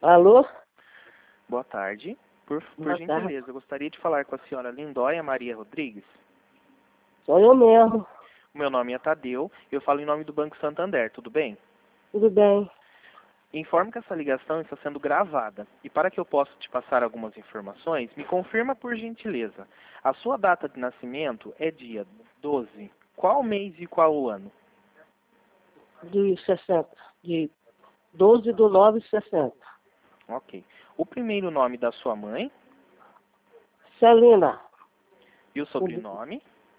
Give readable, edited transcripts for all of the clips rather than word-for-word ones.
Alô? Boa tarde. Por Boa gentileza, tarde. eu gostaria de falar com a senhora Lindóia Maria Rodrigues. Sou eu mesmo. O meu nome é Tadeu e eu falo em nome do Banco Santander, tudo bem? Tudo bem? Informo que essa ligação está sendo gravada e para que eu possa te passar algumas informações, me confirma por gentileza. A sua data de nascimento é dia 12. Qual mês e qual o ano? De 60. De 12/9/60. Ok. O primeiro nome da sua mãe Celina. e o sobrenome?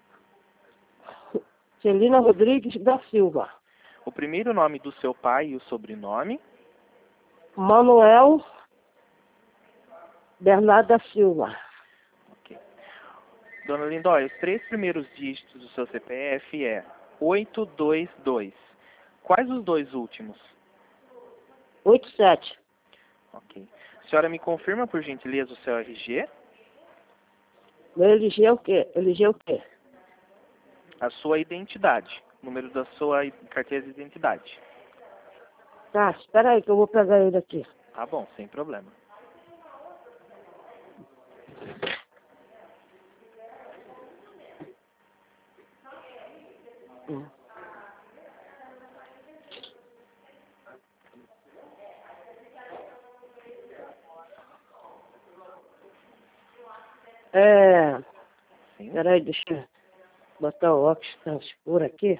Celina Rodrigues da Silva. O primeiro nome do seu pai e o sobrenome? Manuel Bernardo da Silva. Ok. Dona Lindóia, os 3 primeiros dígitos do seu CPF é 822. Quais os 2 últimos? 87. Ok. A senhora me confirma, por gentileza, o seu RG? Meu LG é o quê? LG é o quê? A sua identidade. O número da sua carteira de identidade. Tá, espera aí que eu vou pegar ele aqui. Tá bom, sem problema. Sim. Espera aí, deixa eu botar o óculos tão escuro aqui.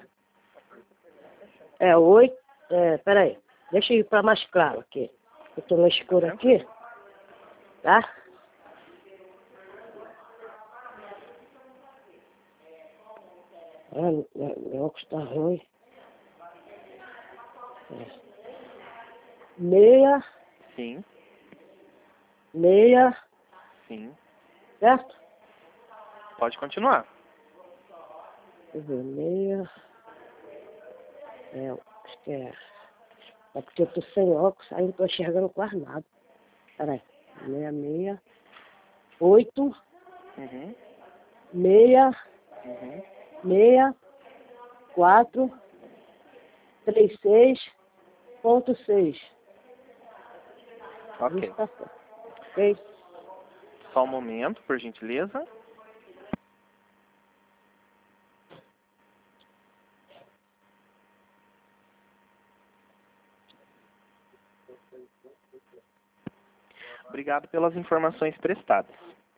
Espera aí. Deixa eu ir para mais claro aqui. Eu tô no escuro aqui. Tá? Meu óculos tá ruim. Meia, Sim. Sim. certo? Pode continuar. Deixa eu ver, meia. Acho que é. É porque eu tô sem óculos, aí não tô enxergando quase nada. Peraí. 66, 8, Uhum. 6, Uhum. 6, 4, 36,6. Ok. Isso tá certo. Ok? Só um momento, por gentileza. Obrigado pelas informações prestadas.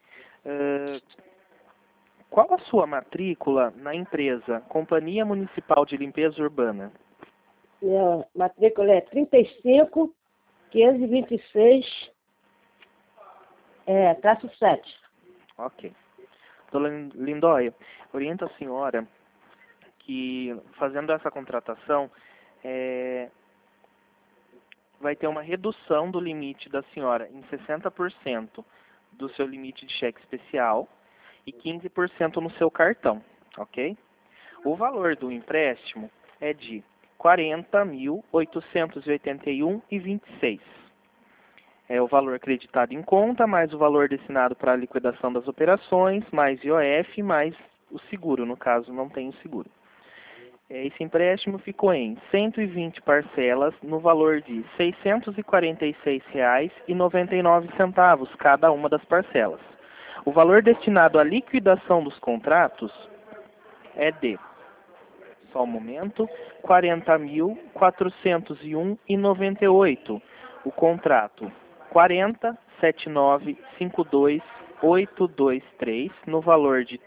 Qual a sua matrícula na empresa Companhia Municipal de Limpeza Urbana? Minha matrícula é 35, 526, traço 7. Ok. Dona Lindóia, oriento a senhora que fazendo essa contratação vai ter uma redução do limite da senhora em 60% do seu limite de cheque especial e 15% no seu cartão, ok? O valor do empréstimo é de R$ 40.881,26. É o valor acreditado em conta, mais o valor destinado para a liquidação das operações, mais IOF, mais o seguro, no caso não tem o seguro. Esse empréstimo ficou em 120 parcelas no valor de R$ 646,99 cada uma das parcelas. O valor destinado à liquidação dos contratos é de, só um momento, R$ 40.401,98. O contrato 40.7952823 no valor de R$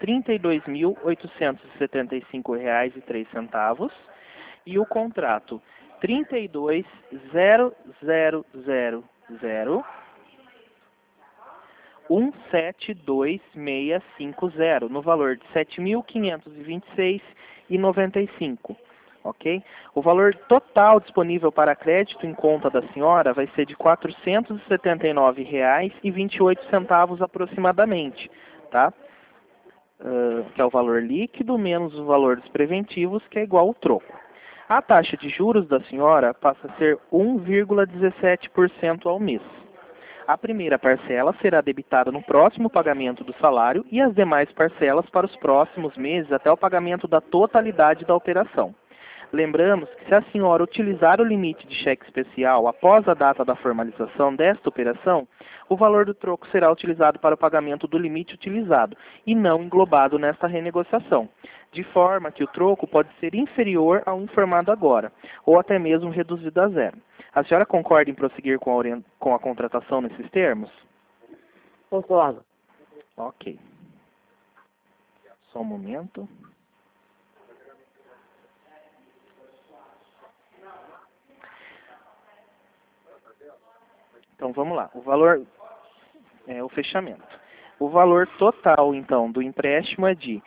32.875,03 e o contrato 32.000.172.650 no valor de R$ 7.526,95. Ok? O valor total disponível para crédito em conta da senhora vai ser de R$ 479,28 aproximadamente, tá? Que é o valor líquido menos o valor dos preventivos, que é igual ao troco. A taxa de juros da senhora passa a ser 1,17% ao mês. A primeira parcela será debitada no próximo pagamento do salário e as demais parcelas para os próximos meses até o pagamento da totalidade da operação. Lembramos que se a senhora utilizar o limite de cheque especial após a data da formalização desta operação, o valor do troco será utilizado para o pagamento do limite utilizado e não englobado nesta renegociação, de forma que o troco pode ser inferior ao informado agora, ou até mesmo reduzido a zero. A senhora concorda em prosseguir com a contratação nesses termos? Concordo. Ok. Só um momento. Então vamos lá. O valor o fechamento. O valor total, então, do empréstimo é de R$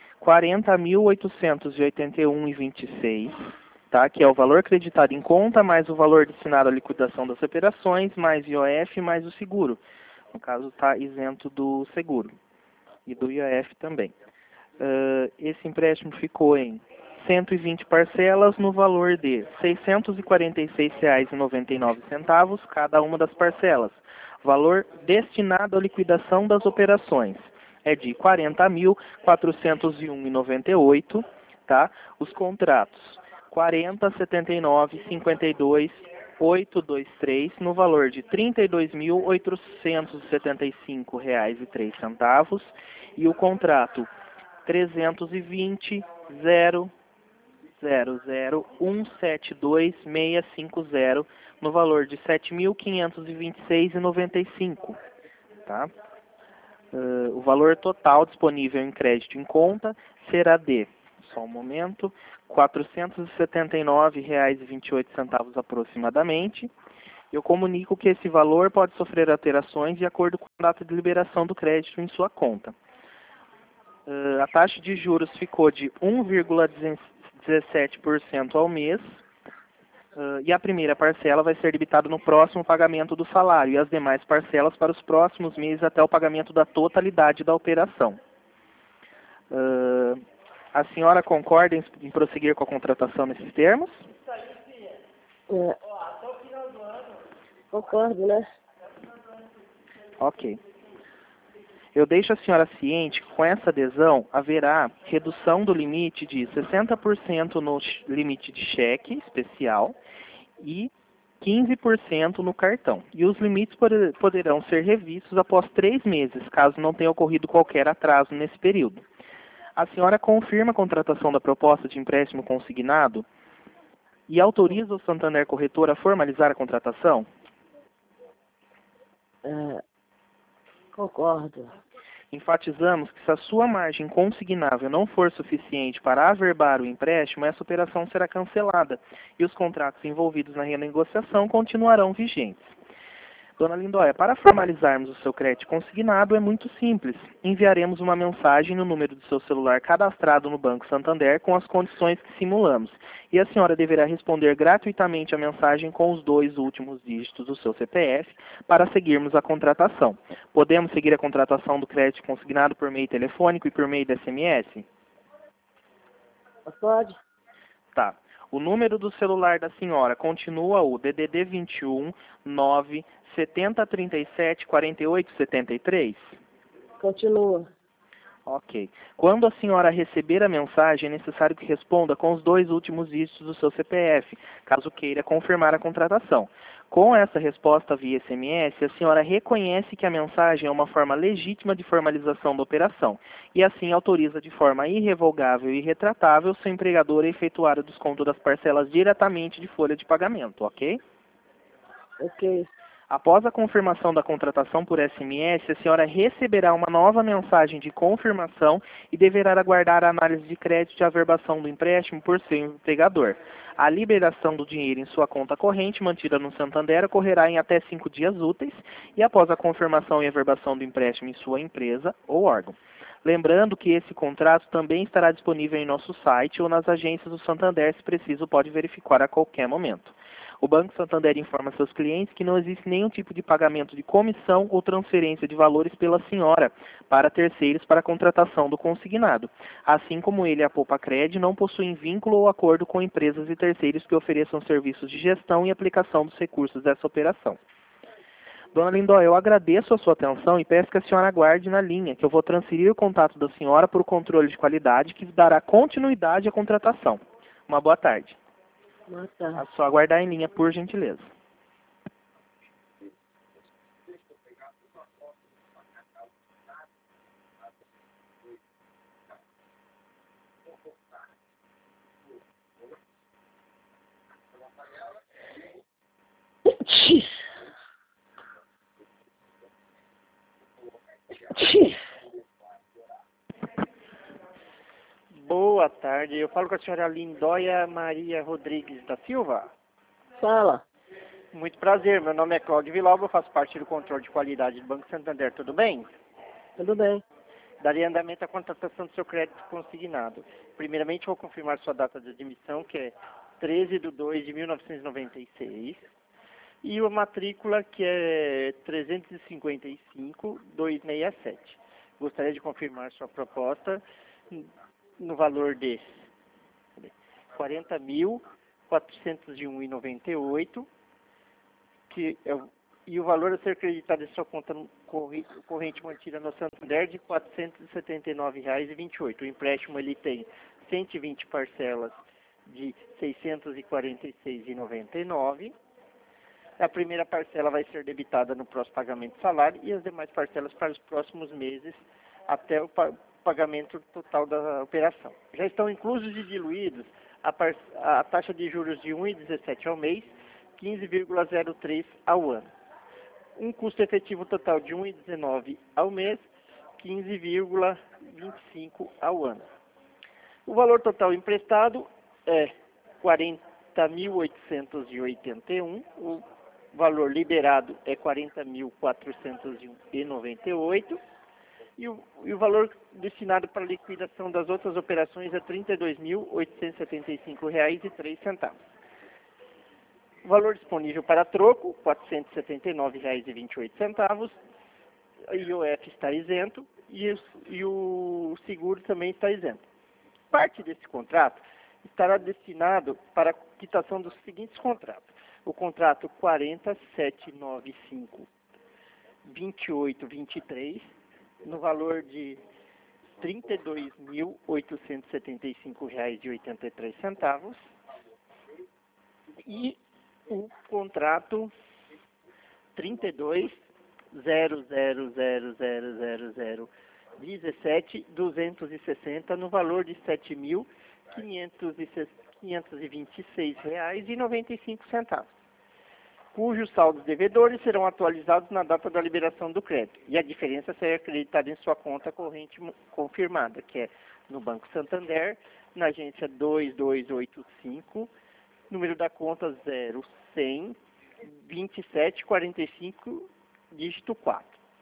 40.881,26, tá? Que é o valor creditado em conta, mais o valor destinado à liquidação das operações, mais IOF, mais o seguro. No caso, está isento do seguro. E do IOF também. Esse empréstimo ficou em 120 parcelas no valor de R$ 646,99 cada uma das parcelas. Valor destinado à liquidação das operações é de R$ 40.401,98, tá? Os contratos 40.79.52.823 no valor de R$ 32.875,03 e o contrato 320.000.172.650 no valor de R$ 7.526,95, tá? O valor total disponível em crédito em conta será de, só um momento, R$ 479,28 aproximadamente. Eu comunico que esse valor pode sofrer alterações de acordo com a data de liberação do crédito em sua conta. A taxa de juros ficou de 1,17% ao mês e a primeira parcela vai ser debitada no próximo pagamento do salário e as demais parcelas para os próximos meses até o pagamento da totalidade da operação. A senhora concorda em prosseguir com a contratação nesses termos? Concordo, né? Ok. Eu deixo a senhora ciente que com essa adesão haverá redução do limite de 60% no limite de cheque especial e 15% no cartão. E os limites poderão ser revistos após 3 meses, caso não tenha ocorrido qualquer atraso nesse período. A senhora confirma a contratação da proposta de empréstimo consignado e autoriza o Santander Corretor a formalizar a contratação? Concordo. Enfatizamos que se a sua margem consignável não for suficiente para averbar o empréstimo, essa operação será cancelada e os contratos envolvidos na renegociação continuarão vigentes. Dona Lindóia, para formalizarmos o seu crédito consignado é muito simples. Enviaremos uma mensagem no número do seu celular cadastrado no Banco Santander com as condições que simulamos. E a senhora deverá responder gratuitamente a mensagem com os 2 últimos dígitos do seu CPF para seguirmos a contratação. Podemos seguir a contratação do crédito consignado por meio telefônico e por meio de SMS? Pode? Tá. O número do celular da senhora continua o DDD 21 9 7037 48 73? Continua. Ok. Quando a senhora receber a mensagem, é necessário que responda com os 2 últimos dígitos do seu CPF, caso queira confirmar a contratação. Com essa resposta via SMS, a senhora reconhece que a mensagem é uma forma legítima de formalização da operação e assim autoriza de forma irrevogável e retratável seu empregador a efetuar o desconto das parcelas diretamente de folha de pagamento, ok? Ok. Após a confirmação da contratação por SMS, a senhora receberá uma nova mensagem de confirmação e deverá aguardar a análise de crédito e averbação do empréstimo por seu empregador. A liberação do dinheiro em sua conta corrente, mantida no Santander, ocorrerá em até 5 dias úteis e após a confirmação e averbação do empréstimo em sua empresa ou órgão. Lembrando que esse contrato também estará disponível em nosso site ou nas agências do Santander, se preciso pode verificar a qualquer momento. O Banco Santander informa seus clientes que não existe nenhum tipo de pagamento de comissão ou transferência de valores pela senhora para terceiros para a contratação do consignado. Assim como ele e a Poupa-Cred não possuem vínculo ou acordo com empresas e terceiros que ofereçam serviços de gestão e aplicação dos recursos dessa operação. Dona Lindóia, eu agradeço a sua atenção e peço que a senhora aguarde na linha, que eu vou transferir o contato da senhora para o controle de qualidade que dará continuidade à contratação. Uma boa tarde. Ah, tá. É só aguardar em linha, por gentileza. Boa tarde, eu falo com a senhora Lindóia Maria Rodrigues da Silva. Fala. Muito prazer, meu nome é Cláudio Vilauba, eu faço parte do controle de qualidade do Banco Santander, tudo bem? Tudo bem. Daria andamento à contratação do seu crédito consignado. Primeiramente, vou confirmar sua data de admissão, que é 13/2/1996, e a matrícula, que é 355-267. Gostaria de confirmar sua proposta no valor de 40.401,98, que é e o valor a ser acreditado em sua conta corrente mantida no Santander de R$ 479,28. O empréstimo ele tem 120 parcelas de R$ 646,99. A primeira parcela vai ser debitada no próximo pagamento de salário e as demais parcelas para os próximos meses até o pagamento total da operação. Já estão inclusos e diluídos a taxa de juros de 1,17 ao mês, 15,03 ao ano. Um custo efetivo total de 1,19 ao mês, 15,25 ao ano. O valor total emprestado é 40.881, o valor liberado é 40.498 e o valor destinado para liquidação das outras operações é R$ 32.875,03. O valor disponível para troco, R$ 479,28. O IOF está isento e o seguro também está isento. Parte desse contrato estará destinado para a quitação dos seguintes contratos. O contrato 40.795.2823, no valor de R$ 32.875,83. E o contrato 32.00000017.260 no valor de R$ 7.526,95, cujos saldos devedores serão atualizados na data da liberação do crédito, e a diferença será acreditada em sua conta corrente confirmada, que é no Banco Santander, na agência 2285, número da conta 0100 2745, dígito 4.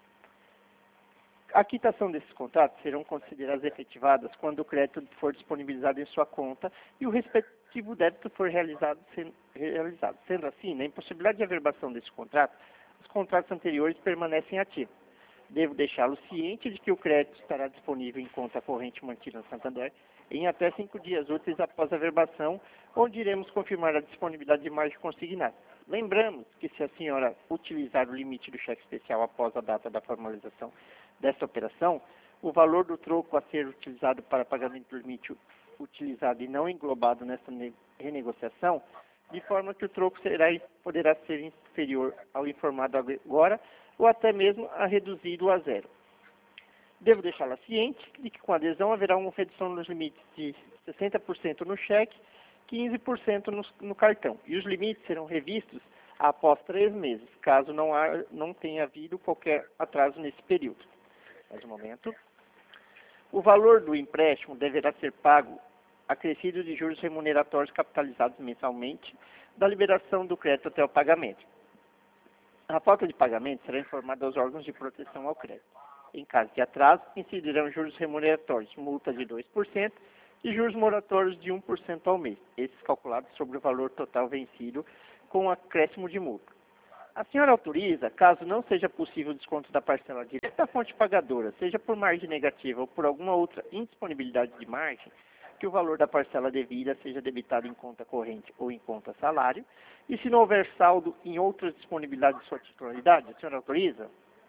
A quitação desses contratos serão consideradas efetivadas quando o crédito for disponibilizado em sua conta e o respectivo débito for realizado. Sendo assim, na impossibilidade de averbação desse contrato, os contratos anteriores permanecem ativos. Devo deixá-lo ciente de que o crédito estará disponível em conta corrente mantida no Santander em até 5 dias úteis após a averbação, onde iremos confirmar a disponibilidade de margem consignada. Lembramos que se a senhora utilizar o limite do cheque especial após a data da formalização desta operação, o valor do troco a ser utilizado para pagamento do limite utilizado e não englobado nesta renegociação, de forma que o troco poderá ser inferior ao informado agora ou até mesmo a reduzido a zero. Devo deixá-la ciente de que com a adesão haverá uma redução nos limites de 60% no cheque, 15% no cartão. E os limites serão revistos após 3 meses, caso não tenha havido qualquer atraso nesse período. Mais um momento. O valor do empréstimo deverá ser pago acrescido de juros remuneratórios capitalizados mensalmente da liberação do crédito até o pagamento. A falta de pagamento será informada aos órgãos de proteção ao crédito. Em caso de atraso, incidirão juros remuneratórios, multa de 2% e juros moratórios de 1% ao mês, esses calculados sobre o valor total vencido com acréscimo de multa. A senhora autoriza, caso não seja possível o desconto da parcela direta da fonte pagadora, seja por margem negativa ou por alguma outra indisponibilidade de margem, que o valor da parcela devida seja debitado em conta corrente ou em conta salário, e se não houver saldo em outras disponibilidades de sua titularidade, a senhora autoriza?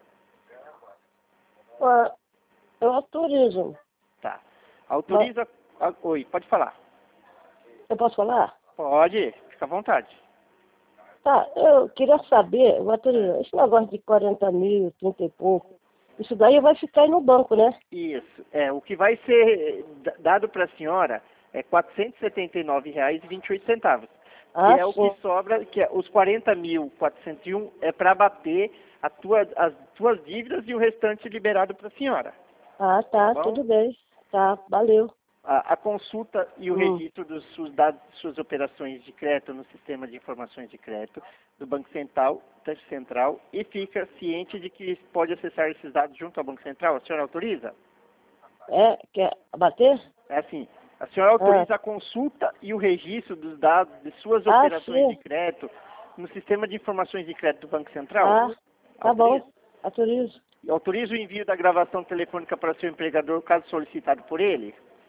Eu autorizo. Tá. Autoriza... Oi, pode falar. Eu posso falar? Pode. fica à vontade. Tá, eu queria saber, Matheus, esse negócio de 40 mil, 30 e pouco, isso daí vai ficar aí no banco, né? Isso. O que vai ser dado para a senhora é R$ 479,28. Que Ah, é o sim. que sobra, que é os 40.401 é para bater as tuas dívidas e o restante liberado para a senhora. Ah, tá, Bom? tudo bem. Tá, valeu. A consulta e o registro dos seus dados, suas operações de crédito no sistema de informações de crédito do Banco Central e fica ciente de que pode acessar esses dados junto ao Banco Central. A senhora autoriza? Quer bater? É assim, a senhora autoriza a consulta e o registro dos dados de suas operações sim. de crédito no sistema de informações de crédito do Banco Central? Ah, tá Autoriza? bom. Autorizo. Autoriza o envio da gravação telefônica para seu empregador, caso solicitado por ele?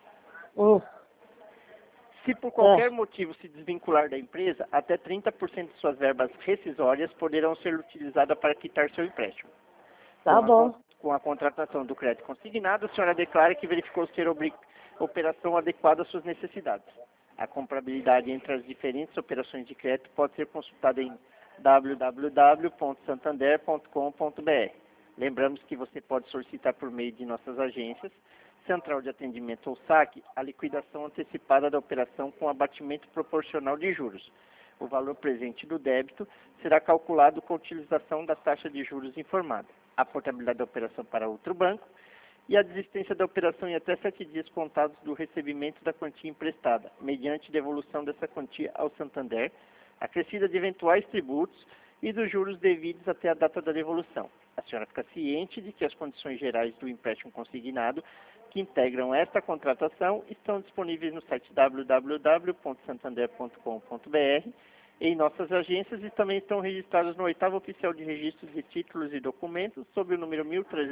Se por qualquer motivo se desvincular da empresa, até 30% de suas verbas rescisórias poderão ser utilizadas para quitar seu empréstimo. Tá bom. Com a contratação do crédito consignado, a senhora declara que verificou ser operação adequada às suas necessidades. A comparabilidade entre as diferentes operações de crédito pode ser consultada em www.santander.com.br. Lembramos que você pode solicitar por meio de nossas agências, Central de Atendimento ou SAC, a liquidação antecipada da operação com abatimento proporcional de juros. O valor presente do débito será calculado com a utilização da taxa de juros informada, a portabilidade da operação para outro banco e a desistência da operação em até 7 dias contados do recebimento da quantia emprestada, mediante devolução dessa quantia ao Santander, acrescida de eventuais tributos e dos juros devidos até a data da devolução. A senhora fica ciente de que as condições gerais do empréstimo consignado que integram esta contratação estão disponíveis no site www.santander.com.br, em nossas agências e também estão registrados no 8º Oficial de Registros de Títulos e Documentos, sob o número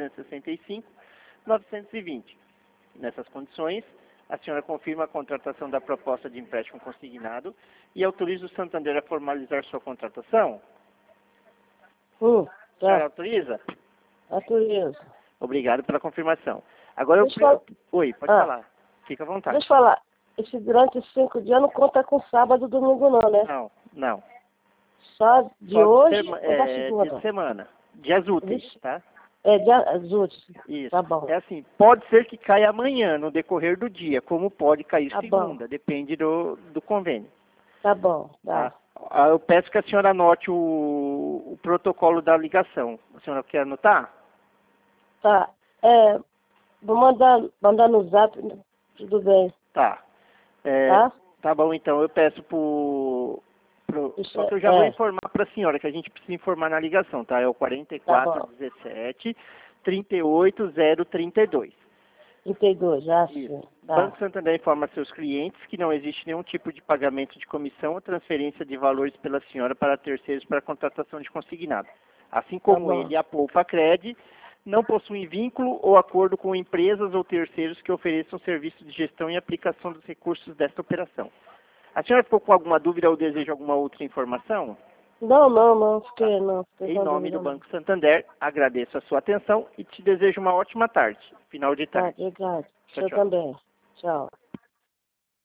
1365-920. Nessas condições, a senhora confirma a contratação da proposta de empréstimo consignado e autoriza o Santander a formalizar sua contratação? A senhora autoriza? Autorizo. Obrigado pela confirmação. Agora Oi, pode falar. Fica à vontade. Deixa eu falar. Durante esses 5 dias não conta com sábado e domingo não, né? Não. Só de hoje ou da segunda? De semana. Dias úteis, tá? Dias úteis. Isso. Tá bom. É assim, pode ser que caia amanhã, no decorrer do dia, como pode cair segunda, depende do convênio. Tá bom, tá. Eu peço que a senhora anote o protocolo da ligação. A senhora quer anotar? Tá. Vou mandar no zap, tudo bem. Tá. Tá bom, então. Eu peço só que eu já vou informar para a senhora, que a gente precisa informar na ligação, tá? É o 4417 38032. 32, já sim. Tá. Banco Santander informa a seus clientes que não existe nenhum tipo de pagamento de comissão ou transferência de valores pela senhora para terceiros para contratação de consignado. Assim como ele e a Poupa Cred não possuem vínculo ou acordo com empresas ou terceiros que ofereçam serviço de gestão e aplicação dos recursos desta operação. A senhora ficou com alguma dúvida ou deseja alguma outra informação? Não, fiquei Em nome do Banco Santander, agradeço a sua atenção e te desejo uma ótima tarde, final de tarde. Obrigado. Tchau, Você também. Tchau.